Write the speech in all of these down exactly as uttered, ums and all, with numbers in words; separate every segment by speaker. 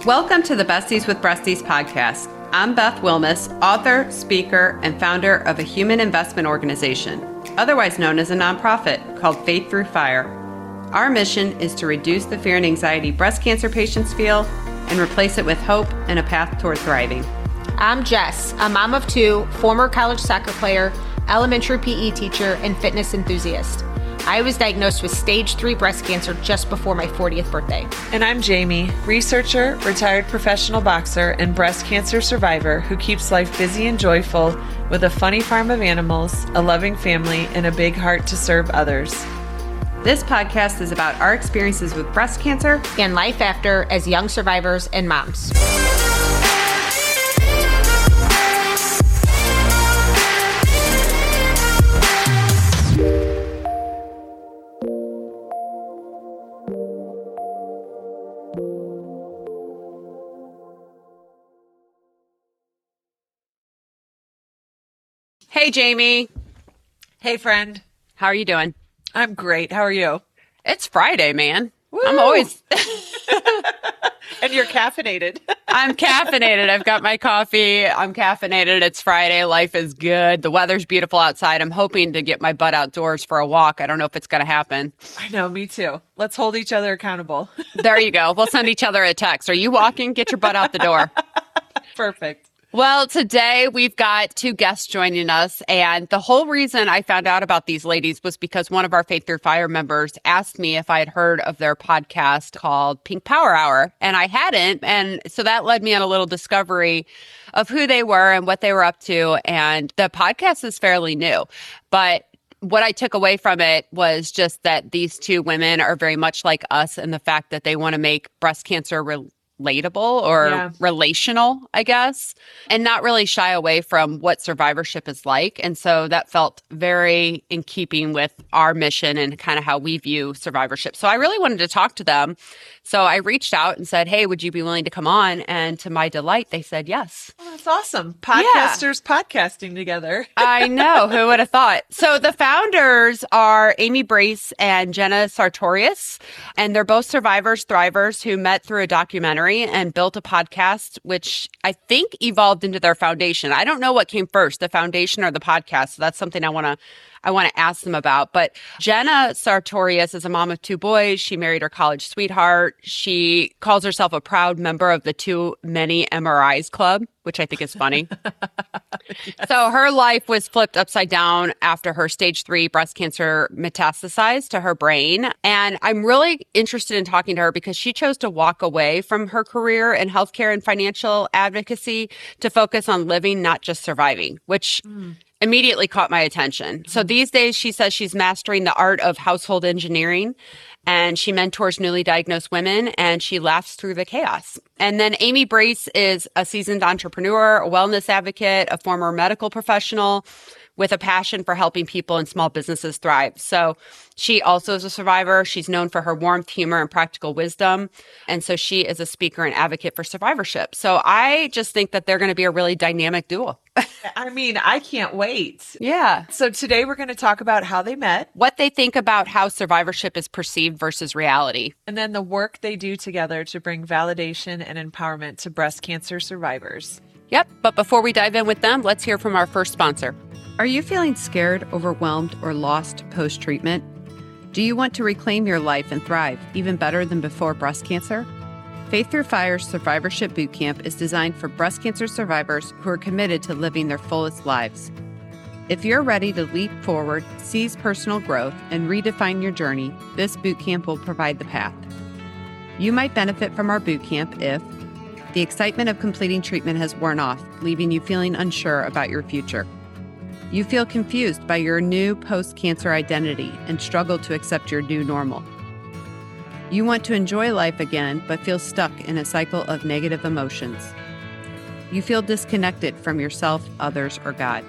Speaker 1: Welcome to the Besties with Breasties podcast. I'm Beth Wilmus, author, speaker, and founder of a human investment organization, otherwise known as a nonprofit, called Faith Through Fire. Our mission is to reduce the fear and anxiety breast cancer patients feel and replace it with hope and a path toward thriving.
Speaker 2: I'm Jess, a mom of two, former college soccer player, elementary P E teacher, and fitness enthusiast. I was diagnosed with stage three breast cancer just before my fortieth birthday.
Speaker 3: And I'm Jamie, researcher, retired professional boxer, and breast cancer survivor who keeps life busy and joyful with a funny farm of animals, a loving family, and a big heart to serve others.
Speaker 1: This podcast is about our experiences with breast cancer
Speaker 2: and life after as young survivors and moms.
Speaker 1: Hey, Jamie.
Speaker 3: Hey, friend.
Speaker 1: How are you doing?
Speaker 3: I'm great. How are you?
Speaker 1: It's Friday, man.
Speaker 3: Woo!
Speaker 1: I'm always...
Speaker 3: And you're caffeinated.
Speaker 1: I'm caffeinated. I've got my coffee. I'm caffeinated. It's Friday. Life is good. The weather's beautiful outside. I'm hoping to get my butt outdoors for a walk. I don't know if it's going to happen.
Speaker 3: I know, me too. Let's hold each other accountable.
Speaker 1: There you go. We'll send each other a text. Are you walking? Get your butt out the door.
Speaker 3: Perfect.
Speaker 1: Well, today we've got two guests joining us, and the whole reason I found out about these ladies was because one of our Faith Through Fire members asked me if I had heard of their podcast called Pink Power Hour, and I hadn't, and so that led me on a little discovery of who they were and what they were up to, and the podcast is fairly new, but what I took away from it was just that these two women are very much like us in the fact that they want to make breast cancer real relatable or
Speaker 3: yeah.
Speaker 1: relational, I guess, and not really shy away from what survivorship is like. And so that felt very in keeping with our mission and kind of how we view survivorship. So I really wanted to talk to them. So I reached out and said, hey, would you be willing to come on? And to my delight, they said yes.
Speaker 3: Oh, that's awesome. Podcasters yeah. podcasting together.
Speaker 1: I know. Who would have thought? So the founders are Amy Brace and Jenna Sartorius, and they're both survivors, thrivers who met through a documentary and built a podcast, which I think evolved into their foundation. I don't know what came first, the foundation or the podcast. So that's something I want to I want to ask them about. But Jenna Sartorius is a mom of two boys. She married her college sweetheart. She calls herself a proud member of the Too Many M R Is Club, which I think is funny. Yes. So her life was flipped upside down after her stage three breast cancer metastasized to her brain. And I'm really interested in talking to her because she chose to walk away from her career in healthcare and financial advocacy to focus on living, not just surviving, which mm. immediately caught my attention. So these days, she says she's mastering the art of household engineering, and she mentors newly diagnosed women, and she laughs through the chaos. And then Amy Brace is a seasoned entrepreneur, a wellness advocate, a former medical professional with a passion for helping people and small businesses thrive. So she also is a survivor. She's known for her warmth, humor, and practical wisdom. And so she is a speaker and advocate for survivorship. So I just think that they're going to be a really dynamic duo.
Speaker 3: I mean, I can't wait.
Speaker 1: Yeah.
Speaker 3: So today we're going to talk about how they met,
Speaker 1: what they think about how survivorship is perceived versus reality,
Speaker 3: and then the work they do together to bring validation and empowerment to breast cancer survivors.
Speaker 1: Yep. But before we dive in with them, let's hear from our first sponsor. Are you feeling scared, overwhelmed, or lost post-treatment? Do you want to reclaim your life and thrive even better than before breast cancer? Faith Through Fire's Survivorship Bootcamp is designed for breast cancer survivors who are committed to living their fullest lives. If you're ready to leap forward, seize personal growth, and redefine your journey, this bootcamp will provide the path. You might benefit from our bootcamp if the excitement of completing treatment has worn off, leaving you feeling unsure about your future. You feel confused by your new post-cancer identity and struggle to accept your new normal. You want to enjoy life again, but feel stuck in a cycle of negative emotions. You feel disconnected from yourself, others, or God.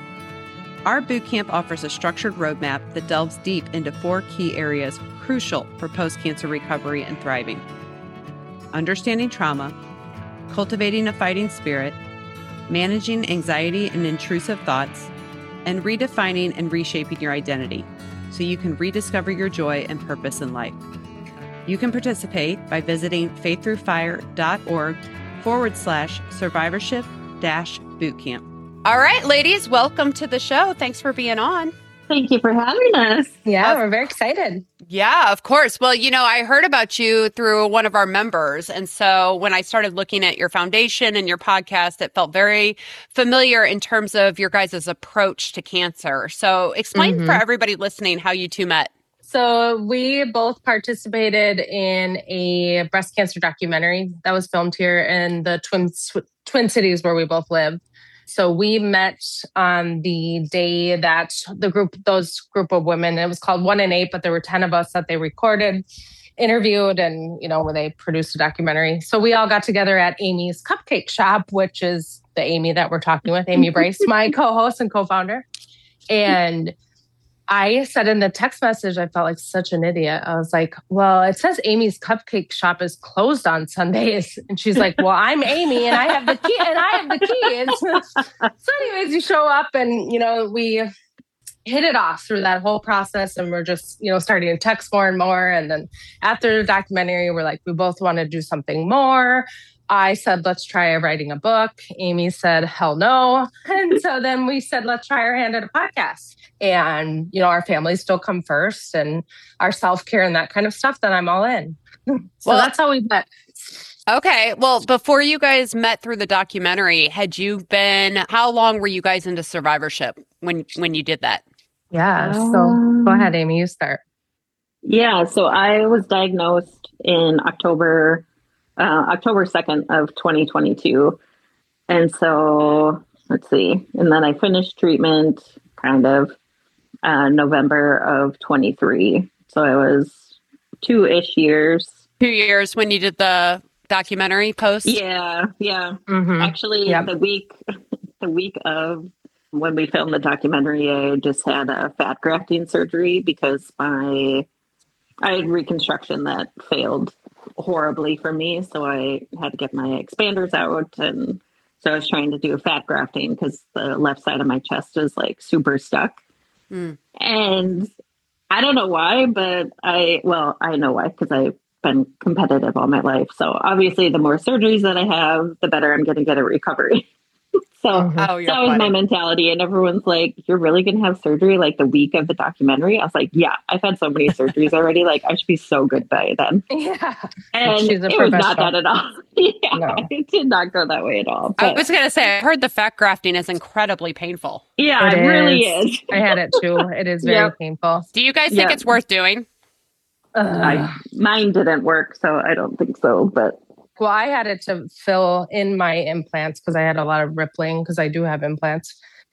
Speaker 1: Our bootcamp offers a structured roadmap that delves deep into four key areas crucial for post-cancer recovery and thriving: understanding trauma, cultivating a fighting spirit, managing anxiety and intrusive thoughts, and redefining and reshaping your identity so you can rediscover your joy and purpose in life. You can participate by visiting faiththroughfire.org forward slash survivorship dash bootcamp. All right, ladies, welcome to the show. Thanks for being on.
Speaker 4: Thank you for having us.
Speaker 2: Yeah,
Speaker 1: Uh,
Speaker 2: we're very excited.
Speaker 1: Yeah, of course. Well, you know, I heard about you through one of our members. And so when I started looking at your foundation and your podcast, it felt very familiar in terms of your guys' approach to cancer. So explain
Speaker 5: Mm-hmm.
Speaker 1: for everybody listening how you two met.
Speaker 5: So we both participated in a breast cancer documentary that was filmed here in the Twin Twin Cities where we both live. So we met on the day that the group, those group of women, it was called One in Eight, but there were ten of us that they recorded, interviewed, and, you know, when they produced a documentary. So we all got together at Amy's Cupcake Shop, which is the Amy that we're talking with, Amy Brace, my co-host and co-founder. And I said in the text message, I felt like such an idiot. I was like, well, it says Amy's Cupcake Shop is closed on Sundays. And she's like, well, I'm Amy and I have the key and I have the keys. So anyways, you show up and, you know, we hit it off through that whole process. And we're just, you know, starting to text more and more. And then after the documentary, we're like, we both want to do something more. I said, let's try writing a book. Amy said, hell no. And so then we said, let's try our hand at a podcast. And, you know, our families still come first and our self-care and that kind of stuff, then I'm all in. So
Speaker 1: Well,
Speaker 5: that's how we met.
Speaker 1: Okay. Well, before you guys met through the documentary, had you been, how long were you guys into survivorship when, when you did that?
Speaker 5: Yeah. So
Speaker 4: Um,
Speaker 5: go ahead, Amy, you start.
Speaker 4: Yeah, so I was diagnosed in October, uh, October second of twenty twenty-two. And so, let's see. And then I finished treatment kind of uh, November of twenty-three. So I was two-ish years.
Speaker 1: Two years when you did the documentary post?
Speaker 4: Yeah, yeah.
Speaker 5: Mm-hmm.
Speaker 4: Actually,
Speaker 5: Yep.
Speaker 4: the week, the week of when we filmed the documentary, I just had a fat grafting surgery because my I had reconstruction that failed horribly for me, so I had to get my expanders out, and so I was trying to do fat grafting because the left side of my chest is like super stuck,
Speaker 1: Mm.
Speaker 4: and I don't know why, but I well I know why because I've been competitive all my life. So obviously, the more surgeries that I have, the better I'm going to get a recovery. So
Speaker 5: Mhm.
Speaker 1: Oh, you're
Speaker 4: that was
Speaker 1: funny.
Speaker 4: my mentality. And everyone's like, you're really going to have surgery like the week of the documentary? I was like, yeah, I've had so many surgeries already. Like, I should be so good by then.
Speaker 5: Yeah.
Speaker 4: And
Speaker 5: She's a
Speaker 4: it was not
Speaker 5: professional.
Speaker 4: that at all. yeah,
Speaker 5: No.
Speaker 4: it did not go that way at all.
Speaker 1: I
Speaker 4: But
Speaker 1: was going to say, I heard the fat grafting is incredibly painful.
Speaker 4: yeah, it,
Speaker 5: It
Speaker 4: really
Speaker 5: is.
Speaker 4: is.
Speaker 5: I had it too. It is very
Speaker 4: Yep.
Speaker 5: painful.
Speaker 1: Do you guys think
Speaker 4: Yeah.
Speaker 1: it's worth doing?
Speaker 5: Ugh.
Speaker 4: I, mine didn't work, so I don't think so. But
Speaker 5: Well, I had it to fill in my implants because I had a lot of rippling because I do have implants.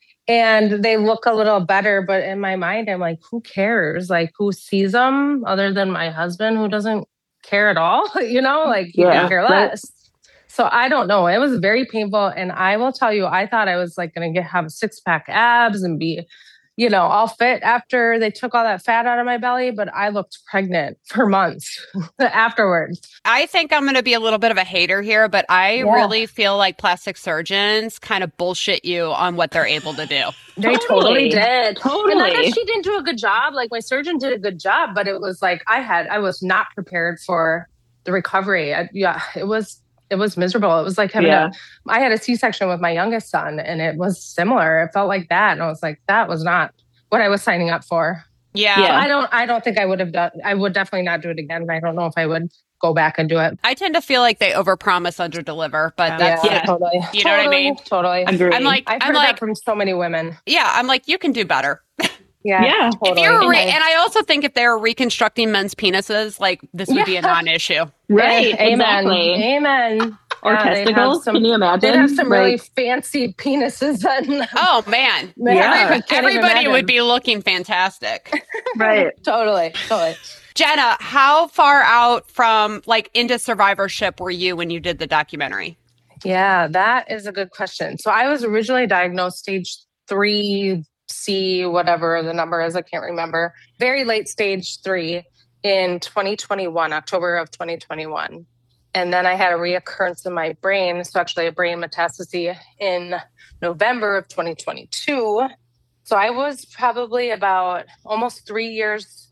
Speaker 5: And they look a little better, but in my mind, I'm like, who cares? Like, who sees them other than my husband who doesn't care at all? You know, like, he
Speaker 4: Yeah,
Speaker 5: can care
Speaker 4: right.
Speaker 5: less. So I don't know. It was very painful. And I will tell you, I thought I was like going to get have six pack abs and be, you know, all fit after they took all that fat out of my belly. But I looked pregnant for months afterwards.
Speaker 1: I think I'm going to be a little bit of a hater here, but I
Speaker 5: Yeah.
Speaker 1: really feel like plastic surgeons kind of bullshit you on what they're able to do.
Speaker 5: They totally,
Speaker 4: Totally.
Speaker 5: did. And not
Speaker 4: Totally.
Speaker 5: that she didn't do a good job. Like, my surgeon did a good job, but it was like I had I was not prepared for the recovery. I, yeah, it was it was miserable. It was like having
Speaker 4: Yeah.
Speaker 5: a I had a C-section with my youngest son, and it was similar. It felt like that, and I was like, that was not what I was signing up for.
Speaker 1: Yeah.
Speaker 5: So
Speaker 4: Yeah.
Speaker 5: I don't I don't think I would have done. I would definitely not do it again. I don't know if I would go back and do it.
Speaker 1: I tend to feel like they overpromise, underdeliver, but that's,
Speaker 5: yeah,
Speaker 4: Yeah.
Speaker 5: totally.
Speaker 1: You know what I
Speaker 5: Totally,
Speaker 1: mean?
Speaker 5: Totally.
Speaker 4: Agreed.
Speaker 1: I'm like,
Speaker 5: I've
Speaker 1: I'm
Speaker 5: heard
Speaker 1: like,
Speaker 5: that from so many women.
Speaker 1: yeah, I'm like, you can do better.
Speaker 5: Yeah,
Speaker 4: Yeah.
Speaker 5: totally.
Speaker 1: If you're re-
Speaker 5: And I-
Speaker 1: and I also think if they're reconstructing men's penises, like this would be a
Speaker 5: Yeah.
Speaker 1: non-issue.
Speaker 4: right,
Speaker 5: Yeah, amen.
Speaker 4: exactly.
Speaker 5: Amen.
Speaker 4: Or
Speaker 5: Yeah, they have
Speaker 4: testicles.
Speaker 5: some-
Speaker 4: Can you imagine?
Speaker 5: They'd have some really
Speaker 4: Like,
Speaker 5: fancy penises. And
Speaker 1: Oh man,
Speaker 5: Man,
Speaker 4: Yeah.
Speaker 5: I can't even
Speaker 1: everybody
Speaker 5: imagine.
Speaker 1: would be looking fantastic.
Speaker 4: right.
Speaker 5: totally, totally.
Speaker 1: Jenna, how far out from like into survivorship were you when you did the documentary?
Speaker 5: Yeah, that is a good question. So I was originally diagnosed stage three C, whatever the number is, I can't remember. Very late stage three in twenty twenty-one, October of twenty twenty-one. And then I had a reoccurrence in my brain, so actually a brain metastasis in November of twenty twenty-two. So I was probably about almost three years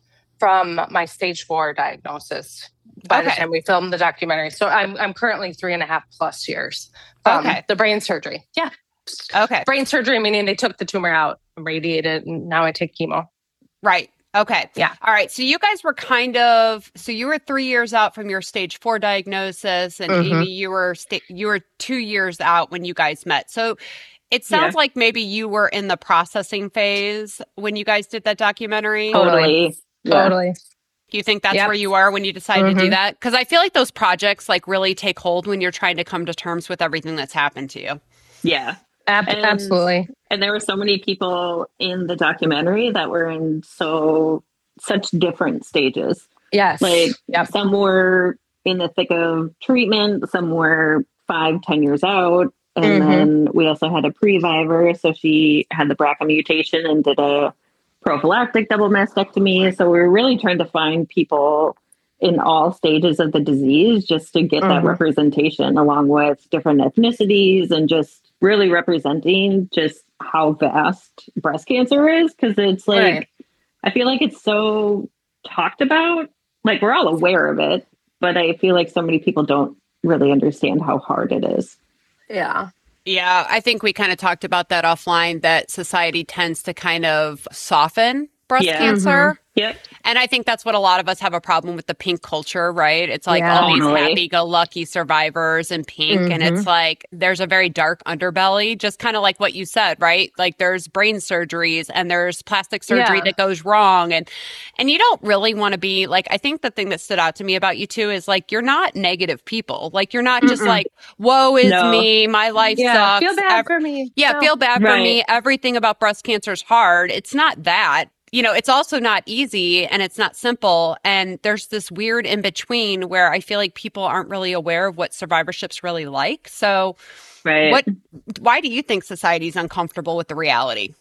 Speaker 5: from my stage four diagnosis by
Speaker 1: Okay.
Speaker 5: the time we filmed the documentary. So I'm I'm currently three and a half plus years from
Speaker 1: Okay.
Speaker 5: the brain surgery. Yeah.
Speaker 1: Okay.
Speaker 5: Brain surgery, meaning they took the tumor out, radiated, and now I take chemo.
Speaker 1: Right. Okay.
Speaker 5: Yeah.
Speaker 1: All right. So you guys were kind of, so you were three years out from your stage four diagnosis, and
Speaker 5: Mhm.
Speaker 1: Amy, you were sta- you were two years out when you guys met. So it sounds
Speaker 4: Yeah.
Speaker 1: like maybe you were in the processing phase when you guys did that documentary.
Speaker 4: Totally. Yeah.
Speaker 5: Totally.
Speaker 1: Do you think that's
Speaker 5: Yep.
Speaker 1: where you are when you decided to do
Speaker 5: Mhm.
Speaker 1: that? Because I feel like those projects like really take hold when you're trying to come to terms with everything that's happened to you.
Speaker 4: Yeah.
Speaker 5: Ab-
Speaker 4: And-
Speaker 5: absolutely.
Speaker 4: And there were so many people in the documentary that were in so such different stages.
Speaker 5: Yes.
Speaker 4: Like
Speaker 5: Yep.
Speaker 4: some were in the thick of treatment, some were five, ten years out. And
Speaker 5: Mhm.
Speaker 4: then we also had a pre-viver. So she had the B R C A mutation and did a prophylactic double mastectomy. So we were really trying to find people in all stages of the disease just to get that
Speaker 5: Mhm.
Speaker 4: representation, along with different ethnicities, and just really representing just how vast breast cancer is. Because it's like,
Speaker 5: Right.
Speaker 4: I feel like it's so talked about. Like we're all aware of it, but I feel like so many people don't really understand how hard it is.
Speaker 5: Yeah.
Speaker 1: Yeah, I think we kind of talked about that offline, that society tends to kind of soften breast
Speaker 4: Yeah.
Speaker 1: cancer.
Speaker 4: Yep.
Speaker 1: And I think that's what a lot of us have a problem with, the pink culture, right? It's like
Speaker 5: Yeah.
Speaker 1: all these
Speaker 4: Totally.
Speaker 1: happy-go-lucky survivors in pink. And it's like there's a very dark underbelly, just kind of like what you said, right? Like there's brain surgeries and there's plastic surgery
Speaker 5: Yeah.
Speaker 1: that goes wrong. And and you don't really want to be like, I think the thing that stood out to me about you too is like you're not negative people. Like you're not just
Speaker 5: Mm-mm.
Speaker 1: like, woe is
Speaker 4: No.
Speaker 1: me, my life
Speaker 5: Yeah.
Speaker 1: sucks.
Speaker 5: Feel bad
Speaker 1: Ev-
Speaker 5: for me.
Speaker 1: yeah,
Speaker 5: No.
Speaker 1: feel bad for
Speaker 4: Right.
Speaker 1: me. Everything about breast cancer is hard. It's not that. You know, it's also not easy and it's not simple. And there's this weird in between where I feel like people aren't really aware of what survivorship's really like. So,
Speaker 4: Right.
Speaker 1: what? Why do you think society's uncomfortable with the reality?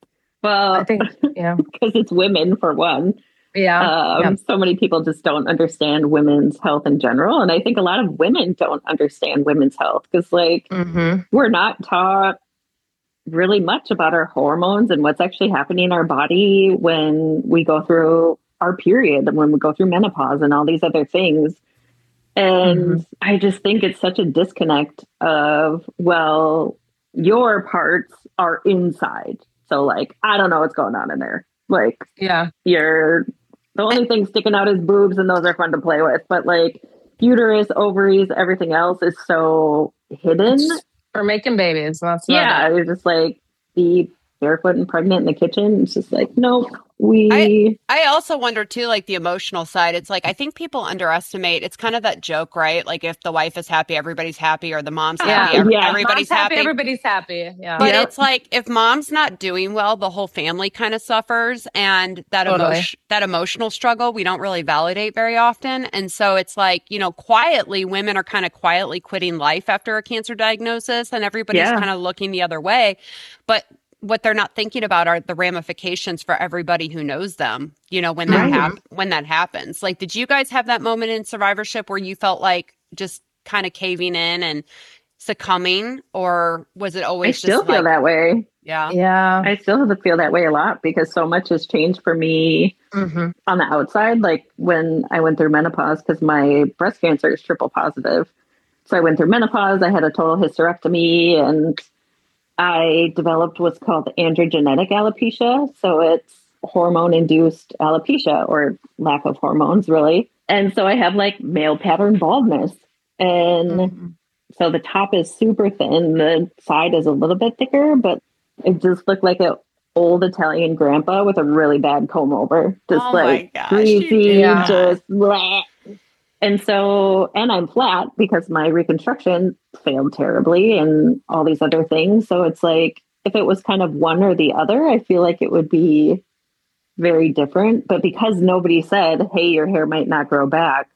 Speaker 4: Well,
Speaker 5: I think, yeah.
Speaker 4: because it's women for one.
Speaker 5: Yeah.
Speaker 4: Um,
Speaker 5: yeah.
Speaker 4: So many people just don't understand women's health in general. And I think a lot of women don't understand women's health because, like,
Speaker 5: Mm-hmm.
Speaker 4: we're not taught really much about our hormones and what's actually happening in our body when we go through our period and when we go through menopause and all these other things. And I just think it's such a disconnect of, well, your parts are inside. So, like, I don't know what's going on in there. Like,
Speaker 5: Yeah.
Speaker 4: you're the only thing sticking out is boobs, and those are fun to play with. But like uterus, ovaries, everything else is so hidden.
Speaker 5: We're making babies. That's about
Speaker 4: Yeah,
Speaker 5: it.
Speaker 4: you're just like be barefoot and pregnant in the kitchen. It's just like, nope. We
Speaker 1: I also wonder too, like the emotional side. It's like I think people underestimate. It's kind of that joke, right? Like if the wife is happy, everybody's happy, or the mom's
Speaker 5: Yeah.
Speaker 1: happy, ev-
Speaker 4: Yeah.
Speaker 1: everybody's
Speaker 5: Mom's happy,
Speaker 1: happy.
Speaker 5: everybody's happy. Yeah.
Speaker 1: But
Speaker 4: Yep.
Speaker 1: it's like if mom's not doing well, the whole family kind of suffers, and that
Speaker 5: Totally.
Speaker 1: emotion, that emotional struggle, we don't really validate very often. And so it's like, you know, quietly, women are kind of quietly quitting life after a cancer diagnosis, and everybody's
Speaker 4: Yeah.
Speaker 1: kind of looking the other way. But what they're not thinking about are the ramifications for everybody who knows them, you know, when that
Speaker 4: Right.
Speaker 1: hap- when that happens. Like, did you guys have that moment in survivorship where you felt like just kind of caving in and succumbing, or was it
Speaker 4: I
Speaker 1: always
Speaker 4: still
Speaker 1: just
Speaker 4: feel
Speaker 1: like,
Speaker 4: that way.
Speaker 1: yeah?
Speaker 5: Yeah.
Speaker 4: I still feel that way a lot because so much has changed for me
Speaker 5: Mm-hmm.
Speaker 4: on the outside. Like when I went through menopause, because my breast cancer is triple positive. So I went through menopause, I had a total hysterectomy, and I developed what's called androgenetic alopecia. So it's hormone induced alopecia, or lack of hormones, really. And so I have like male pattern baldness. And
Speaker 5: Mm-hmm.
Speaker 4: so the top is super thin, the side is a little bit thicker, but it just looked like an old Italian grandpa with a really bad comb over. Just
Speaker 1: Oh my
Speaker 4: like
Speaker 1: gosh, you
Speaker 4: greasy,
Speaker 1: did
Speaker 5: that.
Speaker 4: just bleh. And so, and I'm flat because my reconstruction failed terribly and all these other things. So it's like, if it was kind of one or the other, I feel like it would be very different. But because nobody said, hey, your hair might not grow back,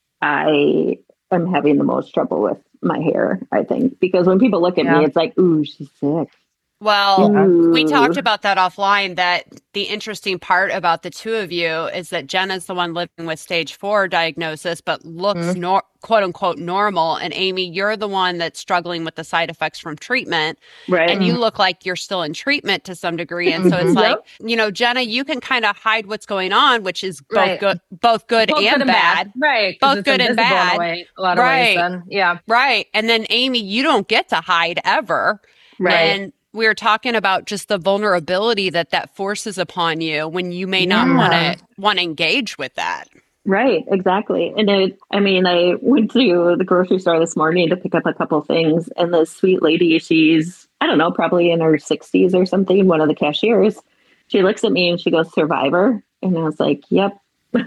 Speaker 4: I am having the most trouble with my hair, I think. Because when people look at
Speaker 5: Yeah.
Speaker 4: me, it's like, ooh, she's sick.
Speaker 1: Well,
Speaker 4: Ooh.
Speaker 1: we talked about that offline, that the interesting part about the two of you is that Jenna's the one living with stage four diagnosis, but looks
Speaker 5: Mhm.
Speaker 1: nor- quote unquote normal. And Amy, you're the one that's struggling with the side effects from treatment.
Speaker 4: Right.
Speaker 1: And you look like you're still in treatment to some degree. And so it's
Speaker 5: Mhm.
Speaker 1: like, you know, Jenna, you can kind of hide what's going on, which is both
Speaker 5: Right.
Speaker 1: good, both good
Speaker 5: Both
Speaker 1: and
Speaker 5: good and
Speaker 1: bad.
Speaker 5: Right. 'cause
Speaker 1: Both
Speaker 5: it's
Speaker 1: good and
Speaker 5: invisible in
Speaker 1: bad.
Speaker 5: a, way, a lot of
Speaker 1: Right.
Speaker 5: ways then. Yeah.
Speaker 1: Right. And then Amy, you don't get to hide ever.
Speaker 4: Right.
Speaker 1: And we were talking about just the vulnerability that that forces upon you when you may not
Speaker 4: Yeah.
Speaker 1: want to want to engage with that.
Speaker 4: Right, exactly. And it, I mean, I went to the grocery store this morning to pick up a couple things, and this sweet lady, she's, I don't know, probably in her sixties or something, one of the cashiers, she looks at me and she goes, Survivor. And I was like, yep.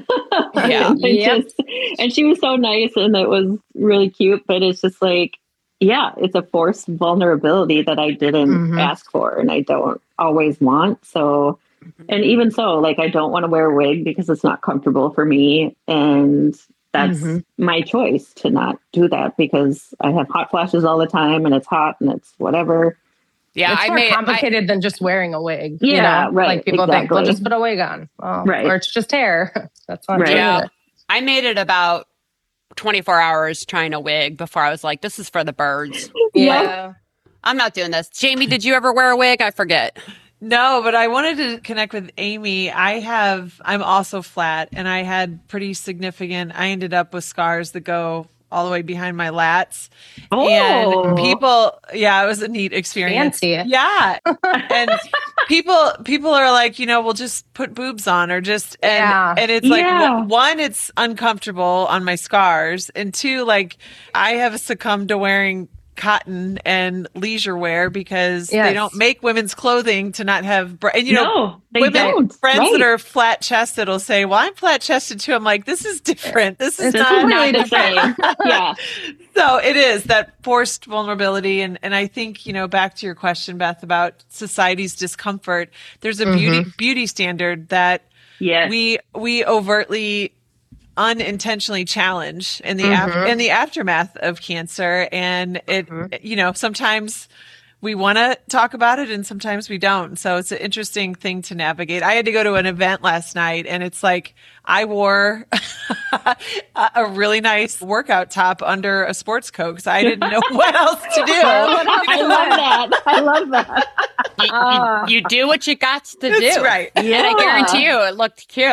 Speaker 1: Yeah.
Speaker 4: and,
Speaker 5: Yep.
Speaker 4: just, and she was so nice and it was really cute, but it's just like, yeah, it's a forced vulnerability that I didn't
Speaker 5: Mhm.
Speaker 4: ask for and I don't always want. So, and even so, like, I don't want to wear a wig because it's not comfortable for me. And that's
Speaker 5: Mhm.
Speaker 4: my choice to not do that because I have hot flashes all the time and it's hot and it's whatever.
Speaker 1: Yeah,
Speaker 5: It's
Speaker 1: I
Speaker 5: more
Speaker 1: made I,
Speaker 5: complicated than just wearing a wig. you
Speaker 4: Yeah,
Speaker 5: know?
Speaker 4: right,
Speaker 5: Like people think, well,
Speaker 4: exactly.
Speaker 5: just put a wig on. Well,
Speaker 4: Right.
Speaker 5: Or it's just hair. That's not
Speaker 4: Right.
Speaker 5: true.
Speaker 1: yeah,
Speaker 5: either.
Speaker 1: I made it about twenty-four hours trying a wig before I was like, this is for the birds.
Speaker 5: Yeah.
Speaker 1: I'm not doing this. Jamie, did you ever wear a wig? I forget.
Speaker 3: No, but I wanted to connect with Amy. I have, I'm also flat and I had pretty significant, I ended up with scars that go all the way behind my lats.
Speaker 4: Oh.
Speaker 3: And people, yeah, it was a neat experience.
Speaker 5: Fancy.
Speaker 3: Yeah. And people, people are like, you know, we'll just put boobs on or just, and,
Speaker 5: Yeah.
Speaker 3: and it's like,
Speaker 4: Yeah.
Speaker 3: w- one, it's uncomfortable on my scars. And two, like I have succumbed to wearing cotton and leisure wear because they
Speaker 5: Yes.
Speaker 3: don't make women's clothing to not have, bra- and you know,
Speaker 4: No, they
Speaker 3: women,
Speaker 4: don't.
Speaker 3: friends
Speaker 4: Right.
Speaker 3: that are flat chested will say, well, I'm flat chested too. I'm like, this is different. This is
Speaker 4: This
Speaker 3: not,
Speaker 4: is not the same. Yeah.
Speaker 3: so it is that forced vulnerability. And, and I think, you know, back to your question, Beth, about society's discomfort, there's a beauty, beauty standard that
Speaker 4: Yes.
Speaker 3: we, we overtly unintentionally challenge in the af- in the aftermath of cancer. And it, you know, sometimes we want to talk about it and sometimes we don't. So it's an interesting thing to navigate. I had to go to an event last night and it's like I wore a, a really nice workout top under a sports coat because I didn't know what else to do.
Speaker 4: I love that. I love that.
Speaker 1: You,
Speaker 5: Ah.
Speaker 1: you, you do what you got to
Speaker 3: That's
Speaker 1: do.
Speaker 3: right.
Speaker 1: And I guarantee you it looked cute.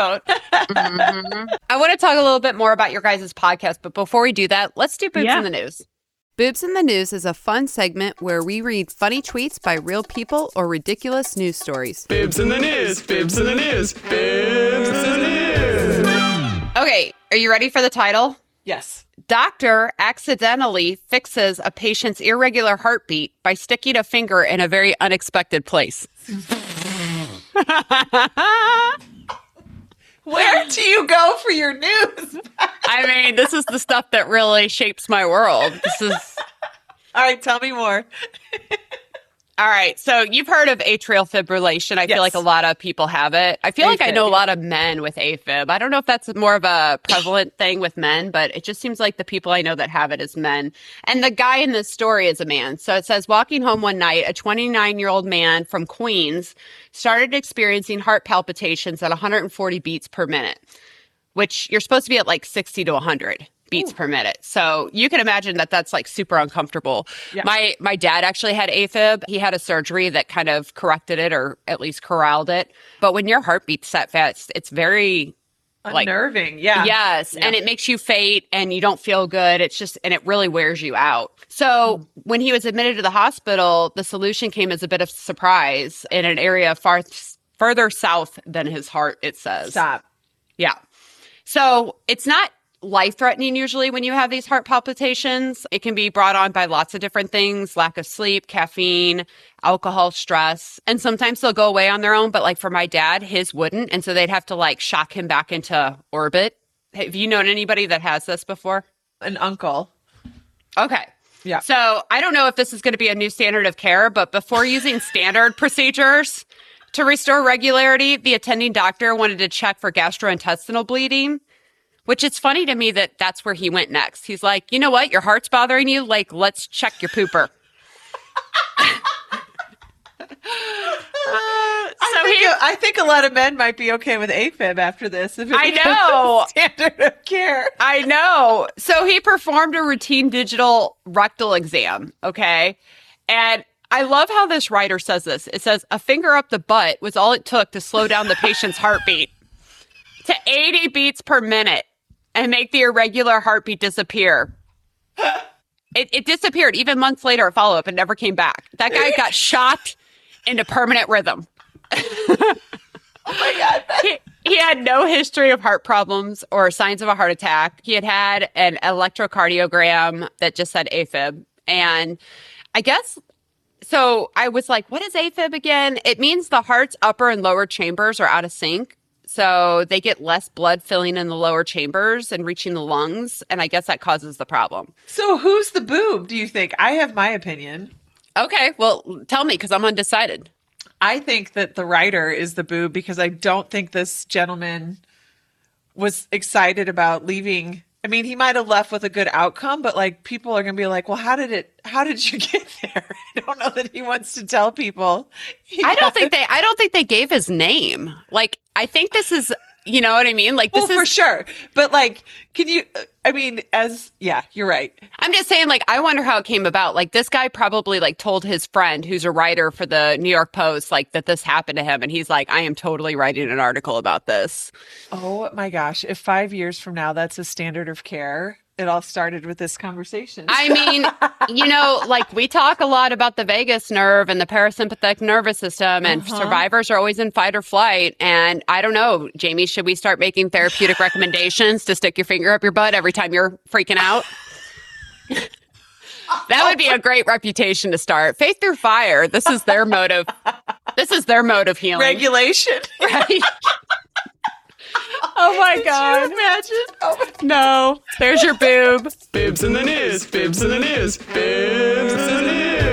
Speaker 1: Mhm. I want to talk a little bit more about your guys' podcast, but before we do that, let's do Boobs
Speaker 4: Yeah.
Speaker 1: in the News. Boobs in the News is a fun segment where we read funny tweets by real people or ridiculous news stories.
Speaker 6: Bibs in the news, bibs in the news, bibs in the news.
Speaker 1: Okay, are you ready for the title?
Speaker 3: Yes.
Speaker 1: Doctor accidentally fixes a patient's irregular heartbeat by sticking a finger in a very unexpected place.
Speaker 3: Where do you go for your news?
Speaker 1: I mean, this is the stuff that really shapes my world. This is
Speaker 3: All right, tell me more.
Speaker 1: all right. So you've heard of atrial fibrillation. I
Speaker 3: Yes.
Speaker 1: feel like a lot of people have it. I feel like I
Speaker 3: AFib,
Speaker 1: know a
Speaker 3: yeah.
Speaker 1: lot of men with AFib. I don't know if that's more of a prevalent thing with men, but it just seems like the people I know that have it is men. And the guy in this story is a man. So it says, walking home one night, a twenty-nine-year-old man from Queens started experiencing heart palpitations at one hundred forty beats per minute, which you're supposed to be at like sixty to one hundred beats per minute. So you can imagine that that's like super uncomfortable.
Speaker 3: Yeah.
Speaker 1: My my dad actually had AFib. He had a surgery that kind of corrected it or at least corralled it. But when your heart beats that fast, it's very like
Speaker 3: Unnerving. Yeah.
Speaker 1: yes,
Speaker 3: Yeah.
Speaker 1: and it makes you faint and you don't feel good. It's just and it really wears you out. So when he was admitted to the hospital, the solution came as a bit of surprise in an area far further south than his heart, it says.
Speaker 3: Stop.
Speaker 1: Yeah. So it's not life threatening usually when you have these heart palpitations. It can be brought on by lots of different things, lack of sleep, caffeine, alcohol, stress, and sometimes they'll go away on their own. But like for my dad, his wouldn't. And so they'd have to like shock him back into orbit. Have you known anybody that has this before?
Speaker 3: An uncle.
Speaker 1: Okay.
Speaker 3: Yeah.
Speaker 1: So I don't know if this is going to be a new standard of care, but before using standard procedures to restore regularity, the attending doctor wanted to check for gastrointestinal bleeding, which it's funny to me that that's where he went next. He's like, you know what? Your heart's bothering you. Like, let's check your pooper.
Speaker 3: think,
Speaker 1: he,
Speaker 3: I think a lot of men might be okay with AFib after this. If it
Speaker 1: I
Speaker 3: becomes
Speaker 1: know.
Speaker 3: a standard of care.
Speaker 1: I know. So he performed a routine digital rectal exam. Okay. And I love how this writer says this. It says a finger up the butt was all it took to slow down the patient's heartbeat to eighty beats per minute and make the irregular heartbeat disappear. It, it disappeared. Even months later, a follow-up, and never came back. That guy got shocked into permanent rhythm.
Speaker 3: Oh my God.
Speaker 1: He, he had no history of heart problems or signs of a heart attack. He had had an electrocardiogram that just said AFib. And I guess, so I was like, what is AFib again? It means the heart's upper and lower chambers are out of sync. So they get less blood filling in the lower chambers and reaching the lungs. And I guess that causes the problem.
Speaker 3: So who's the boob, do you think? I have my opinion.
Speaker 1: Okay, well, tell me, because I'm undecided.
Speaker 3: I think that the writer is the boob because I don't think this gentleman was excited about leaving. I mean, he might have left with a good outcome, but like people are going to be like, well, how did it, how did you get there? I don't know that he wants to tell people.
Speaker 1: I don't think they, I don't think they gave his name. Like, I think this is, you know what I mean? Like, this
Speaker 3: well,
Speaker 1: is
Speaker 3: for sure. But like, can you, I mean, as, yeah, you're right.
Speaker 1: I'm just saying, like, I wonder how it came about. Like, this guy probably like told his friend who's a writer for the New York Post, like that this happened to him. And he's like, I am totally writing an article about this.
Speaker 3: Oh my gosh. If five years from now, that's a standard of care, it all started with this conversation.
Speaker 1: I mean, you know, like we talk a lot about the vagus nerve and the parasympathetic nervous system, and
Speaker 3: Uh-huh.
Speaker 1: survivors are always in fight or flight. And I don't know, Jamie, should we start making therapeutic recommendations to stick your finger up your butt every time you're freaking out? That would be a great reputation to start. Faith Through Fire. This is their mode of, this is their mode of healing.
Speaker 3: Regulation.
Speaker 1: Right? Oh my God.
Speaker 3: Can you imagine? Oh my
Speaker 1: No. There's your boob.
Speaker 6: Bibs in the news. Bibs in the news. Bibs in the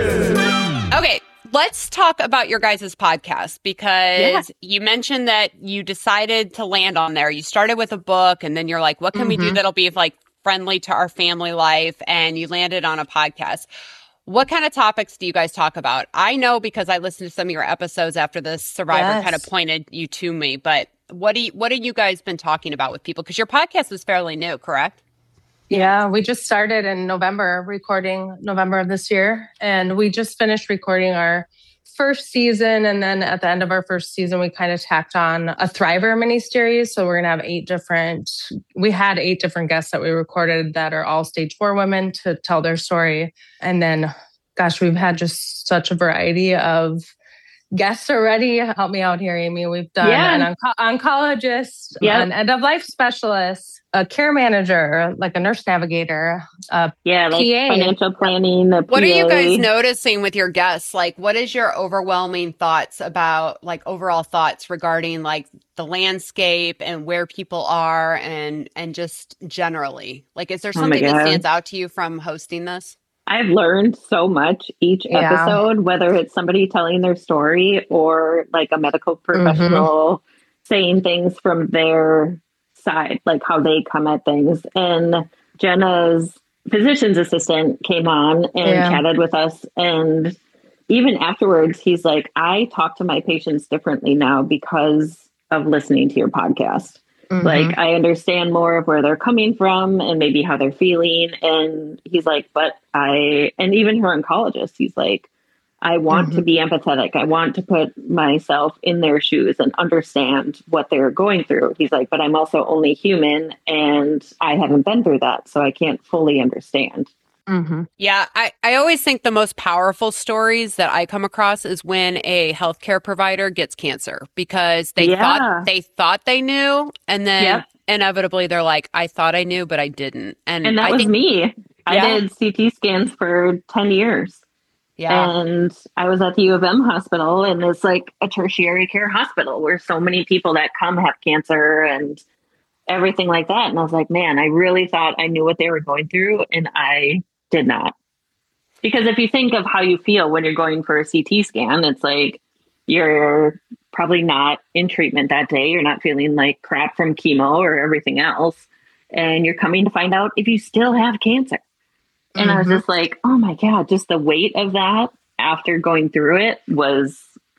Speaker 6: news.
Speaker 1: Okay, let's talk about your guys' podcast because
Speaker 2: Yeah.
Speaker 1: you mentioned that you decided to land on there. You started with a book and then you're like, what can we do
Speaker 2: Mhm.
Speaker 1: that'll be like friendly to our family life? And you landed on a podcast. What kind of topics do you guys talk about? I know because I listened to some of your episodes after this Survivor
Speaker 2: Yes.
Speaker 1: kind of pointed you to me, but what do you, what have you guys been talking about with people? Because your podcast is fairly new, correct?
Speaker 5: Yeah, we just started in November, recording November of this year. And we just finished recording our first season. And then at the end of our first season, we kind of tacked on a Thriver miniseries. So we're going to have eight different, we had eight different guests that we recorded that are all stage four women to tell their story. And then, gosh, we've had just such a variety of guests already. Help me out here, Amy. We've done
Speaker 4: Yeah.
Speaker 5: an onco- oncologist,
Speaker 4: Yep.
Speaker 5: an end of life specialist, a care manager, like a nurse navigator. Uh,
Speaker 4: Yeah, like
Speaker 5: P A.
Speaker 4: financial planning. The
Speaker 1: What are you
Speaker 4: P A.
Speaker 1: guys noticing with your guests? Like, what is your overwhelming thoughts about, like, overall thoughts regarding, like, the landscape and where people are and and just generally? Like, is there
Speaker 4: Oh my
Speaker 1: something that
Speaker 4: God.
Speaker 1: stands out to you from hosting this?
Speaker 4: I've learned so much each
Speaker 5: Yeah.
Speaker 4: episode, whether it's somebody telling their story or like a medical professional saying things from their side, like how they come at things. And Jenna's physician's assistant came on and
Speaker 5: Yeah.
Speaker 4: chatted with us. And even afterwards, he's like, I talk to my patients differently now because of listening to your podcast.
Speaker 5: mhm.
Speaker 4: Like, I understand more of where they're coming from and maybe how they're feeling. And he's like, but I, and even her oncologist, he's like, I want to be empathetic. I want to put myself in their shoes and understand what they're going through. He's like, but I'm also only human and I haven't been through that. So I can't fully understand.
Speaker 5: Mhm.
Speaker 1: Yeah, I, I always think the most powerful stories that I come across is when a healthcare provider gets cancer because they
Speaker 4: Yeah.
Speaker 1: thought they thought they knew, and then
Speaker 4: Yep.
Speaker 1: inevitably they're like, I thought I knew, but I didn't. And,
Speaker 4: And that
Speaker 1: I
Speaker 4: was
Speaker 1: think,
Speaker 4: me. I
Speaker 1: Yeah.
Speaker 4: did C T scans for ten years.
Speaker 1: yeah.
Speaker 4: And I was at the U of M hospital, and it's like a tertiary care hospital where so many people that come have cancer and everything like that. And I was like, man, I really thought I knew what they were going through, and I did not. Because if you think of how you feel when you're going for a C T scan, it's like you're probably not in treatment that day. You're not feeling like crap from chemo or everything else. And you're coming to find out if you still have cancer. And I was just like, oh my God, just the weight of that after going through it was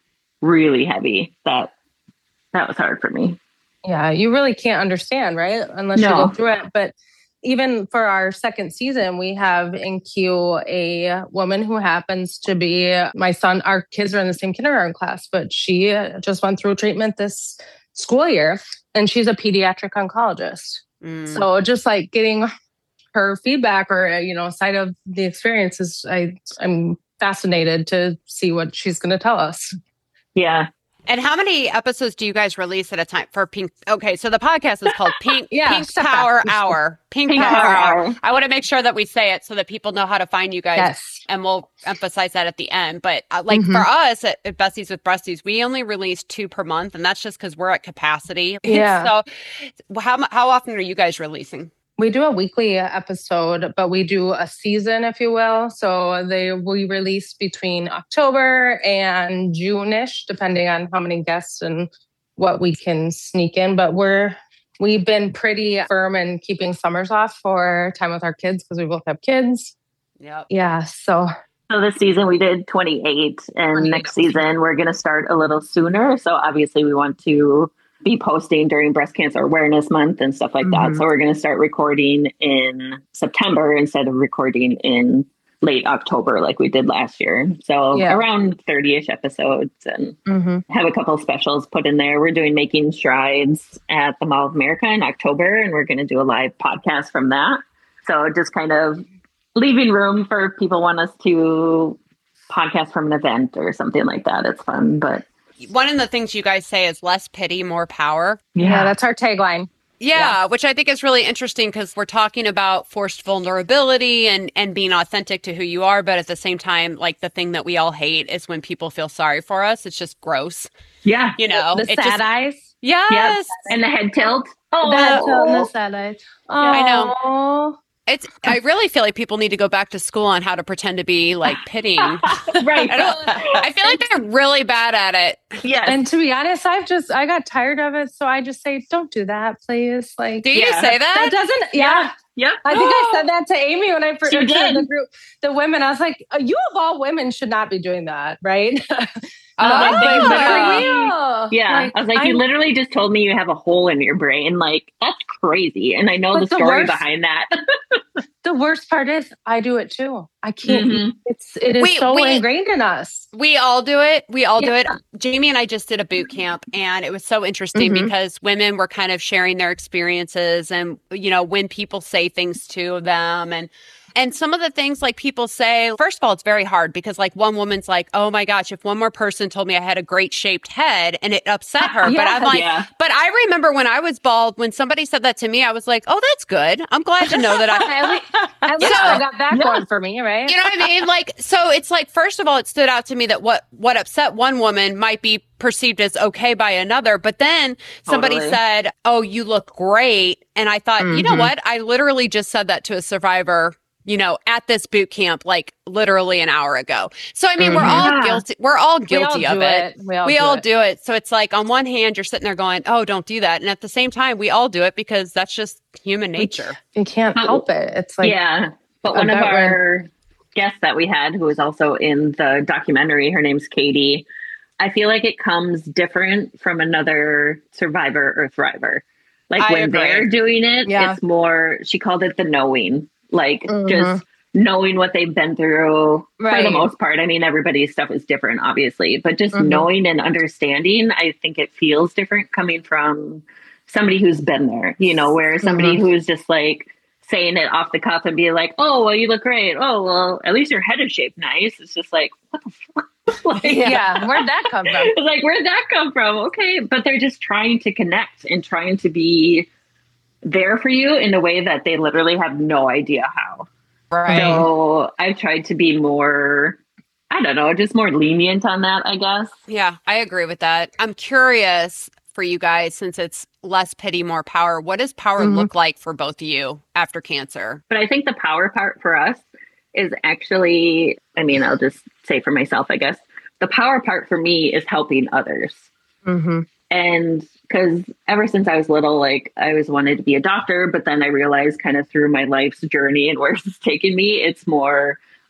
Speaker 4: really heavy. That that was hard for me.
Speaker 5: Yeah, you really can't understand, right? Unless
Speaker 4: No.
Speaker 5: you go through it. But even for our second season, we have in queue a woman who happens to be my son. Our kids are in the same kindergarten class, but she just went through treatment this school year, and she's a pediatric oncologist.
Speaker 1: Mm.
Speaker 5: So just like getting her feedback or, you know, side of the experiences, I, I'm fascinated to see what she's going to tell us.
Speaker 4: Yeah.
Speaker 1: And how many episodes do you guys release at a time for Pink? Okay, so the podcast is called Pink,
Speaker 5: Yeah,
Speaker 1: Pink
Speaker 5: step
Speaker 1: Power
Speaker 5: back.
Speaker 1: Hour. Pink,
Speaker 4: Pink
Speaker 1: Power,
Speaker 4: Power
Speaker 1: Hour.
Speaker 4: Hour.
Speaker 1: I want to make sure that we say it so that people know how to find you guys.
Speaker 5: Yes.
Speaker 1: And we'll emphasize that at the end. But uh, like
Speaker 5: Mhm.
Speaker 1: for us at, at Besties with Breasties, we only release two per month. And that's just because we're at capacity.
Speaker 5: Yeah.
Speaker 1: So how, mu- how often are you guys releasing?
Speaker 5: We do a weekly episode, but we do a season, if you will. So they we release between October and June-ish, depending on how many guests and what we can sneak in. But we're we've been pretty firm in keeping summers off for time with our kids because we both have kids.
Speaker 1: Yep.
Speaker 5: Yeah. So
Speaker 4: So this season we did twenty-eight, and
Speaker 5: twenty-eight.
Speaker 4: next season we're going to start a little sooner. So obviously we want to be posting during Breast Cancer Awareness Month and stuff like
Speaker 5: Mhm.
Speaker 4: that. So we're going to start recording in September instead of recording in late October like we did last year. So
Speaker 5: Yeah.
Speaker 4: around thirty-ish episodes, and
Speaker 5: mhm.
Speaker 4: have a couple specials put in there. We're doing Making Strides at the Mall of America in October, and we're going to do a live podcast from that. So just kind of leaving room for people want us to podcast from an event or something like that. It's fun, but
Speaker 1: One of the things you guys say is less pity, more power.
Speaker 5: Yeah, that's our tagline.
Speaker 1: Yeah,
Speaker 5: Yeah.
Speaker 1: which I think is really interesting because we're talking about forced vulnerability and, and being authentic to who you are. But at the same time, like the thing that we all hate is when people feel sorry for us. It's just gross.
Speaker 4: yeah.
Speaker 1: You know,
Speaker 5: the
Speaker 1: it
Speaker 5: sad
Speaker 1: just,
Speaker 5: eyes.
Speaker 1: yes.
Speaker 4: And the head tilt. Oh,
Speaker 5: That's on the sad eyes. Oh,
Speaker 1: I know. It's, I really feel like people need to go back to school on how to pretend to be like pitying.
Speaker 4: right.
Speaker 1: I don't, I feel like they're really bad at it.
Speaker 4: Yes.
Speaker 5: And to be honest, I've just I got tired of it, so I just say, "Don't do that, please." Like,
Speaker 1: Do you
Speaker 4: Yeah.
Speaker 1: say
Speaker 5: that
Speaker 1: that?
Speaker 5: doesn't. Yeah,
Speaker 4: Yep.
Speaker 5: I think I said that to Amy when I first
Speaker 4: She
Speaker 5: or to
Speaker 4: did.
Speaker 5: the group, the women. I was like, "You of all women should not be doing that, right?"
Speaker 1: Oh,
Speaker 4: like they
Speaker 5: Like,
Speaker 4: literally-
Speaker 5: for real.
Speaker 4: Yeah. I was like, you
Speaker 5: I'm-
Speaker 4: literally just told me you have a hole in your brain. Like, that's crazy. And I know
Speaker 5: But
Speaker 4: the
Speaker 5: the
Speaker 4: story
Speaker 5: worst-
Speaker 4: behind that.
Speaker 5: The worst part is I do it too. I can't.
Speaker 4: Mhm.
Speaker 5: It's it is
Speaker 1: We-
Speaker 5: so
Speaker 1: we-
Speaker 5: ingrained in us.
Speaker 1: We all do it. We all do it. Jamie and I just did a boot camp, and it was so interesting
Speaker 5: Mhm.
Speaker 1: because women were kind of sharing their experiences and, you know, when people say things to them and and some of the things like people say, first of all, it's very hard because like one woman's like, oh my gosh, if one more person told me I had a great shaped head and it upset her. But
Speaker 5: Yeah.
Speaker 1: I'm like,
Speaker 4: Yeah.
Speaker 1: but I remember when I was bald, when somebody said that to me, I was like, oh, that's good. I'm glad to know that I,
Speaker 5: At least, at least
Speaker 1: Yeah.
Speaker 5: I got that
Speaker 4: Yeah.
Speaker 5: going for me, right?
Speaker 1: you know what I mean? Like, so it's like, first of all, it stood out to me that what, what upset one woman might be perceived as okay by another. But then somebody
Speaker 4: Totally.
Speaker 1: said, oh, you look great. And I thought, you know
Speaker 5: Mhm.
Speaker 1: what? I literally just said that to a survivor, you know, at this boot camp, like literally an hour ago. So, I mean, we're all
Speaker 4: Yeah.
Speaker 1: guilty. We're all
Speaker 5: We all
Speaker 1: guilty of
Speaker 5: do
Speaker 1: it.
Speaker 5: We all,
Speaker 1: We
Speaker 5: do,
Speaker 1: all
Speaker 5: it.
Speaker 1: do it. So it's like on one hand, you're sitting there going, oh, don't do that. And at the same time, we all do it because that's just human nature.
Speaker 5: You can't help it. It's like
Speaker 4: yeah. But
Speaker 5: I
Speaker 4: one of
Speaker 5: bet when-
Speaker 4: our guests that we had, who was also in the documentary, her name's Katie. I feel like it comes different from another survivor or thriver. Like
Speaker 1: I
Speaker 4: when
Speaker 1: agree.
Speaker 4: they're doing it,
Speaker 5: Yeah.
Speaker 4: it's more, she called it the knowing, like
Speaker 5: Mhm.
Speaker 4: just knowing what they've been through for
Speaker 5: Right.
Speaker 4: the most part. I mean, everybody's stuff is different, obviously, but just
Speaker 5: Mhm.
Speaker 4: knowing and understanding, I think it feels different coming from somebody who's been there, you know, where somebody
Speaker 5: Mhm.
Speaker 4: who's just like saying it off the cuff and be like, oh, well, you look great. Oh, well, at least your head is shaped nice. It's just like, what the fuck? like,
Speaker 5: yeah. Where'd that come from?
Speaker 4: It's like, where'd that come from? Okay. But they're just trying to connect and trying to be there for you in a way that they literally have no idea how.
Speaker 1: Right.
Speaker 4: So I've tried to be more, I don't know, just more lenient on that, I guess.
Speaker 1: Yeah, I agree with that. I'm curious for you guys, since it's less pity, more power. What does power
Speaker 5: Mhm.
Speaker 1: look like for both of you after cancer?
Speaker 4: But I think the power part for us is actually, I mean, I'll just say for myself, I guess, the power part for me is helping others.
Speaker 5: Mm-hmm.
Speaker 4: And because ever since I was little, like I always wanted to be a doctor, but then I realized kind of through my life's journey and where it's taken me, it's more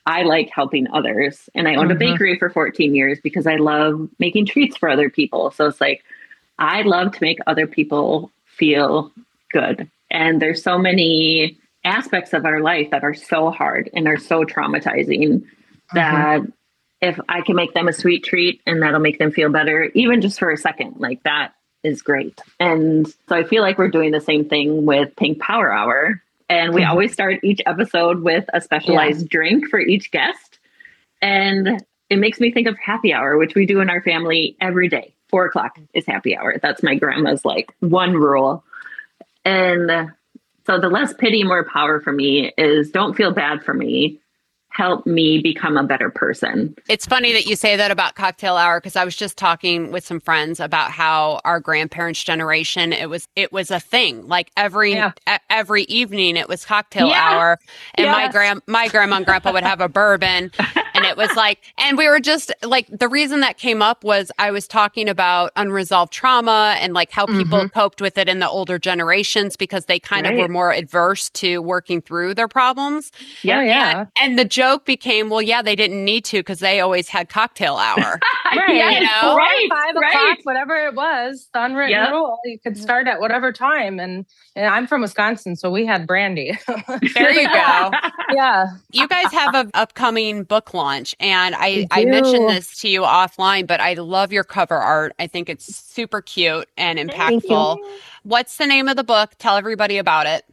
Speaker 4: I like helping others. And I owned
Speaker 2: Mhm.
Speaker 4: a bakery for fourteen years because I love making treats for other people. So it's like, I love to make other people feel good. And there's so many aspects of our life that are so hard and are so traumatizing that if I can make them a sweet treat and that'll make them feel better, even just for a second, like that is great. And so I feel like we're doing the same thing with Pink Power Hour. And we
Speaker 2: Mhm.
Speaker 4: always start each episode with a specialized drink for each guest. And it makes me think of happy hour, which we do in our family every day. Four o'clock is happy hour. That's my grandma's like one rule. And so the less pity, more power for me is don't feel bad for me. Help me become a better person.
Speaker 1: It's funny that you say that about cocktail hour, because I was just talking with some friends about how our grandparents' generation, it was it was a thing. Like every
Speaker 2: Yeah.
Speaker 1: e- every evening, it was cocktail
Speaker 4: Yeah.
Speaker 1: hour, and my
Speaker 4: Yes.
Speaker 1: grand my grandma and grandpa would have a bourbon, and it was like, and we were just like, the reason that came up was I was talking about unresolved trauma and like how people coped with it in the older generations because they kind of
Speaker 4: Right.
Speaker 1: were more adverse to working through their problems.
Speaker 4: Yeah.
Speaker 2: Oh, yeah.
Speaker 1: And, and the joke became, well, yeah, they didn't need to because they always had cocktail hour.
Speaker 2: Right.
Speaker 4: Yes,
Speaker 1: You know?
Speaker 2: Four,
Speaker 4: right,
Speaker 2: five
Speaker 4: right.
Speaker 2: o'clock, whatever it was, the unwritten
Speaker 4: Yep.
Speaker 2: rule. You could start at whatever time. And, and I'm from Wisconsin, so we had brandy.
Speaker 1: There you go.
Speaker 2: Yeah.
Speaker 1: You guys have an upcoming book launch, and I,
Speaker 2: We
Speaker 1: I
Speaker 2: do.
Speaker 1: mentioned this to you offline, but I love your cover art. I think it's super cute and impactful. What's the name of the book? Tell everybody about it.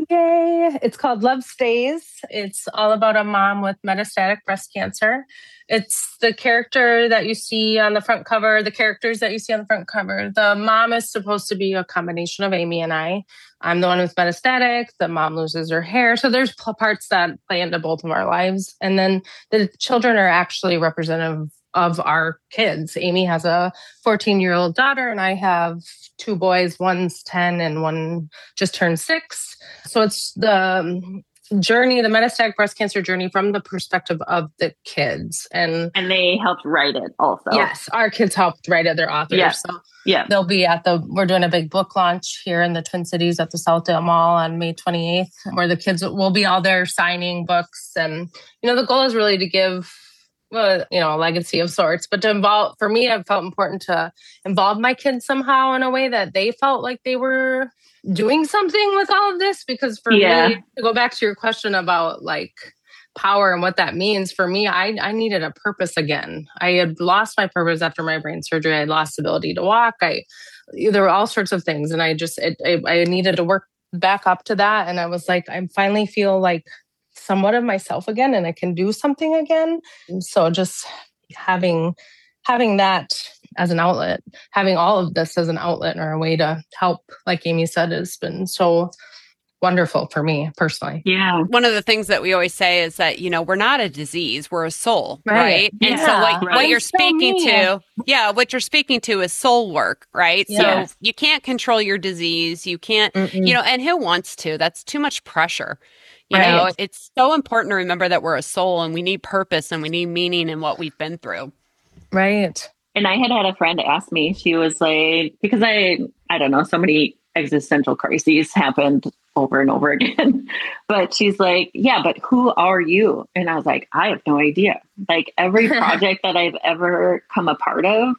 Speaker 2: Yay. It's called Love Stays. It's all about a mom with metastatic breast cancer. It's the character that you see on the front cover, the characters that you see on the front cover. The mom is supposed to be a combination of Amy and I. I'm the one with metastatic. The mom loses her hair. So there's pl- parts that play into both of our lives. And then the children are actually representative of our kids. Amy has a fourteen-year-old daughter, and I have two boys. One's ten and one just turned six. So it's the um, journey, the metastatic breast cancer journey from the perspective of the kids. And
Speaker 4: And they helped write it also.
Speaker 2: yes, our kids helped write it, their authors.
Speaker 4: Yeah.
Speaker 2: So
Speaker 4: Yeah.
Speaker 2: they'll be at the, we're doing a big book launch here in the Twin Cities at the Southdale Mall on May twenty-eighth, where the kids will be all there signing books. And, you know, the goal is really to give, well, you know, a legacy of sorts, but to involve, for me, it felt important to involve my kids somehow in a way that they felt like they were doing something with all of this. Because for
Speaker 4: Yeah.
Speaker 2: me, to go back to your question about like power and what that means, for me, I, I needed a purpose again. I had lost my purpose after my brain surgery. I had lost the ability to walk. I, there were all sorts of things. And I just, it, I, I needed to work back up to that. And I was like, I finally feel like somewhat of myself again, and I can do something again. And so just having, having that as an outlet, having all of this as an outlet or a way to help, like Amy said, has been so wonderful for me personally.
Speaker 4: Yeah.
Speaker 1: One of the things that we always say is that, you know, we're not a disease, we're a soul, right?
Speaker 2: Right.
Speaker 1: And so
Speaker 2: Yeah.
Speaker 1: what,
Speaker 4: Right.
Speaker 1: what you're
Speaker 2: So
Speaker 1: speaking
Speaker 2: me.
Speaker 1: to, yeah, what you're speaking to is soul work, right?
Speaker 2: Yes.
Speaker 1: So you can't control your disease. You can't,
Speaker 2: Mm-mm.
Speaker 1: you know, and who wants to? That's too much pressure. You know,
Speaker 2: Right.
Speaker 1: it's so important to remember that we're a soul and we need purpose and we need meaning in what we've been through.
Speaker 2: Right.
Speaker 4: And I had had a friend ask me, she was like, because I, I don't know, so many existential crises happened over and over again. But she's like, yeah, but who are you? And I was like, I have no idea. Like every project that I've ever come a part of,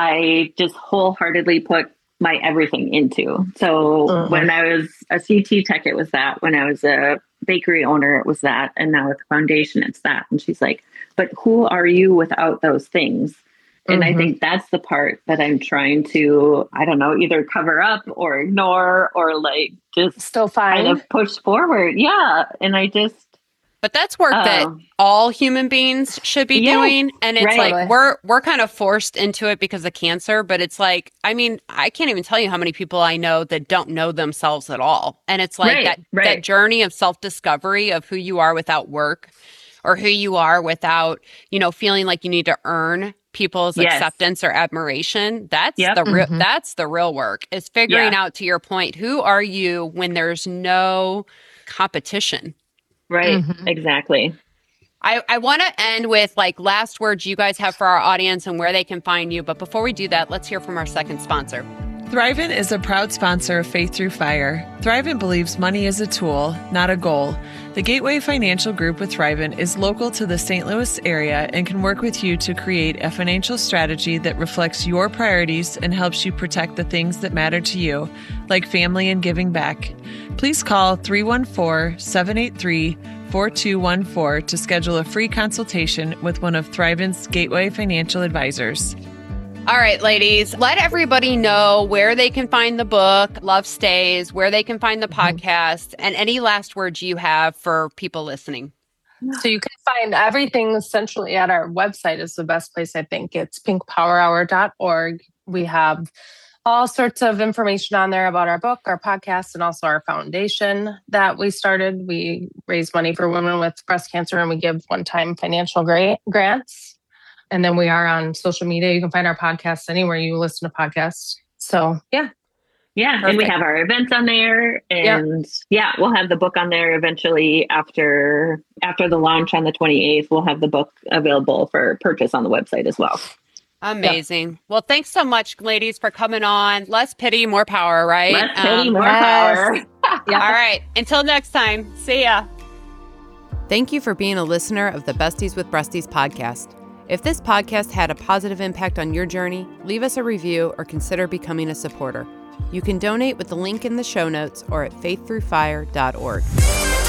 Speaker 4: I just wholeheartedly put my everything into. So
Speaker 2: Mhm.
Speaker 4: when I was a C T tech, it was that. When I was a bakery owner, it was that. And now with the foundation, it's that. And she's like, but who are you without those things? And I
Speaker 2: Mhm.
Speaker 4: think that's the part that I'm trying to, I don't know, either cover up or ignore or like just
Speaker 2: Still
Speaker 4: kind
Speaker 2: fine.
Speaker 4: of push forward. Yeah. And I just,
Speaker 1: But that's work that
Speaker 4: Oh.
Speaker 1: all human beings should be
Speaker 4: Yes,
Speaker 1: doing. And it's
Speaker 4: right.
Speaker 1: like we're we're kind of forced into it because of cancer. But it's like, I mean, I can't even tell you how many people I know that don't know themselves at all. And it's like
Speaker 4: Right,
Speaker 1: that
Speaker 4: right.
Speaker 1: that journey of self-discovery of who you are without work or who you are without, you know, feeling like you need to earn people's
Speaker 4: Yes.
Speaker 1: acceptance or admiration. That's
Speaker 4: Yep.
Speaker 1: the real
Speaker 2: Mhm.
Speaker 1: that's the real work, is figuring
Speaker 4: Yeah.
Speaker 1: out, to your point, who are you when there's no competition.
Speaker 4: right.
Speaker 2: Mhm.
Speaker 4: Exactly.
Speaker 1: I, I want to end with like last words you guys have for our audience and where they can find you. But before we do that, let's hear from our second sponsor.
Speaker 3: Thrivent is a proud sponsor of Faith Through Fire. Thrivent believes money is a tool, not a goal. The Gateway Financial Group with Thrivent is local to the Saint Louis area and can work with you to create a financial strategy that reflects your priorities and helps you protect the things that matter to you, like family and giving back. Please call three one four, seven eight three, four two one four to schedule a free consultation with one of Thrivent's Gateway Financial Advisors.
Speaker 1: All right, ladies, let everybody know where they can find the book, Love Stays, where they can find the podcast, and any last words you have for people listening.
Speaker 5: So you can find everything essentially at our website is the best place, I think. It's pink power hour dot org. We have all sorts of information on there about our book, our podcast, and also our foundation that we started. We raise money for women with breast cancer, and we give one-time financial gra- grants. And then we are on social media. You can find our podcast anywhere you listen to podcasts. So, yeah.
Speaker 4: Yeah. Perfect. And we have our events on there. And yep. yeah, we'll have the book on there eventually after after the launch on the twenty-eighth. We'll have the book available for purchase on the website as well.
Speaker 1: Amazing. Yep. Well, thanks so much, ladies, for coming on. Less pity, more power, right?
Speaker 4: Less pity, um, more
Speaker 1: yes.
Speaker 4: power.
Speaker 1: Yeah. All right. Until next time. See ya. Thank you for being a listener of the Besties with Breasties podcast. If this podcast had a positive impact on your journey, leave us a review or consider becoming a supporter. You can donate with the link in the show notes or at faith through fire dot org.